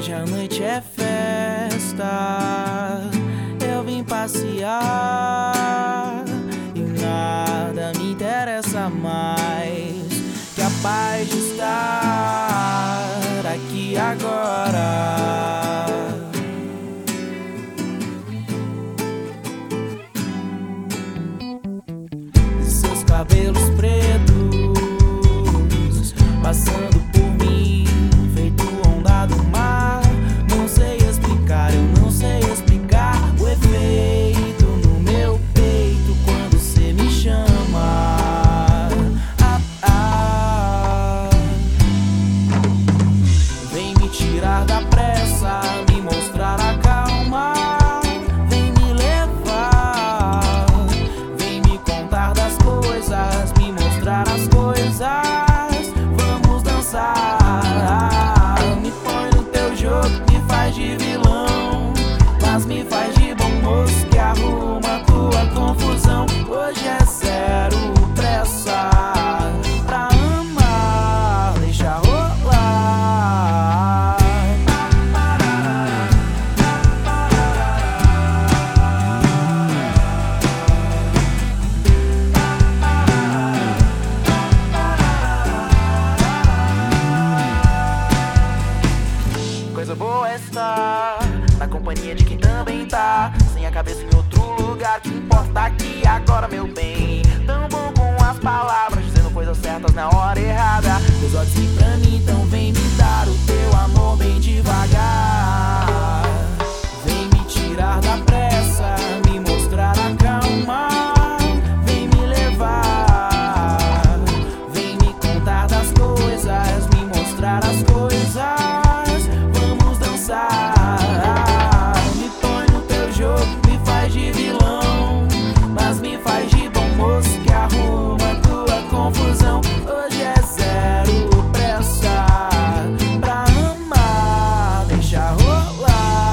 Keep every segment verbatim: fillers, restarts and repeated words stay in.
Hoje a noite é festa, eu vim passear e nada me interessa mais que a paz de estar aqui agora. Seus cabelos pretos passando por mim, feito onda do mar. Não sei explicar, eu não sei explicar o efeito no meu peito quando cê me chama. Ah, ah. Vem me tirar da pressa, me mostrar a calma. Vem me levar, vem me contar das coisas, me mostrar as coisas. Vamos dançar. Me põe no teu jogo, me faz de vilão, mas me faz de bom moço que arruma tua confusão. Hoje é zero pressa pra amar, deixa rolar. Coisa boa é estar na companhia de quem também tá sem a cabeça em outro lugar. Que importa aqui agora, meu bem. Tão bom com as palavras, dizendo coisas certas na hora errada. Teus olhos sim pra mim, então vem me dar o teu amor bem devagar. Vem me tirar da pressa, me mostrar a calma. Vem me levar, vem me contar das coisas, me mostrar as coisas. Me põe no teu jogo, me faz de vilão, mas me faz de bom moço que arruma tua confusão. Hoje é zero pressa pra amar, deixa rolar.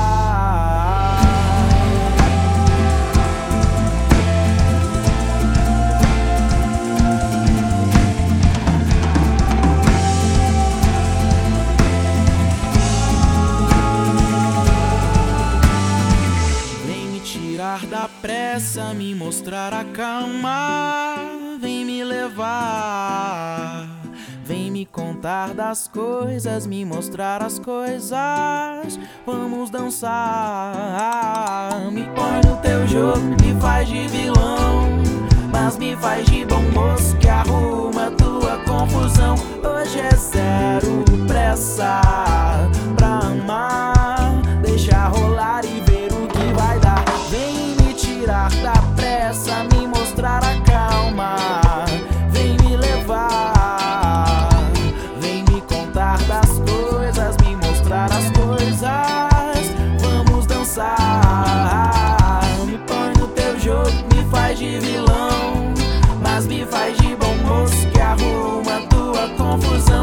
Tirar da pressa, me mostrar a calma. Vem me levar, vem me contar das coisas, me mostrar as coisas. Vamos dançar. Me põe no teu jogo, me faz de vilão, mas me faz de bom moço que arruma tua confusão. Hoje é zero pressa pra amar, deixa rolar e ver o que vai dar. Vem me tirar da pressa, me mostrar a calma. Vem me levar, vem me contar das coisas, me mostrar as coisas. Vamos dançar. Me põe no teu jogo, me faz de vilão, mas me faz de bom moço que arruma tua confusão.